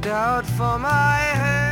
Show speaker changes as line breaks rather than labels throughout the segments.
doubt for my head.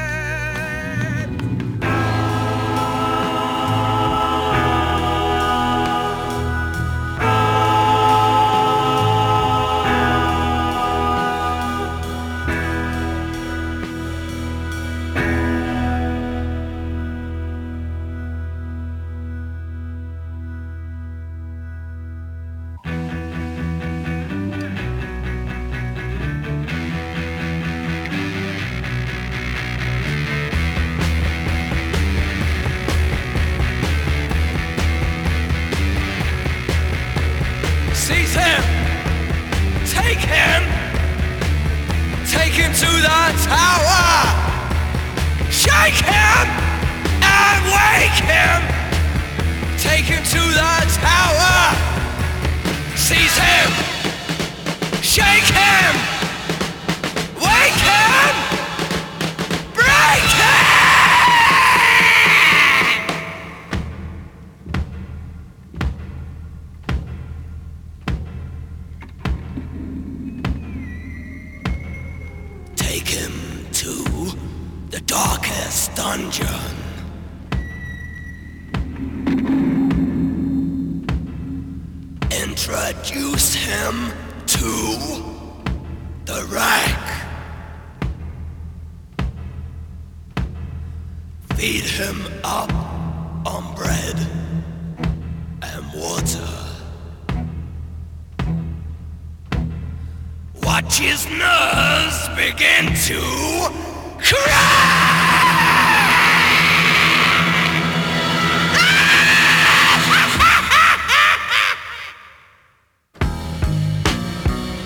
Seize him! Take him! Take him to the tower! Shake him! And wake him! Take him to the tower! Seize him! Shake him! Wake him! Break him! Take him to the darkest dungeon. Introduce him to the rack. Feed him up on bread and water. Watch his nerves begin to crack!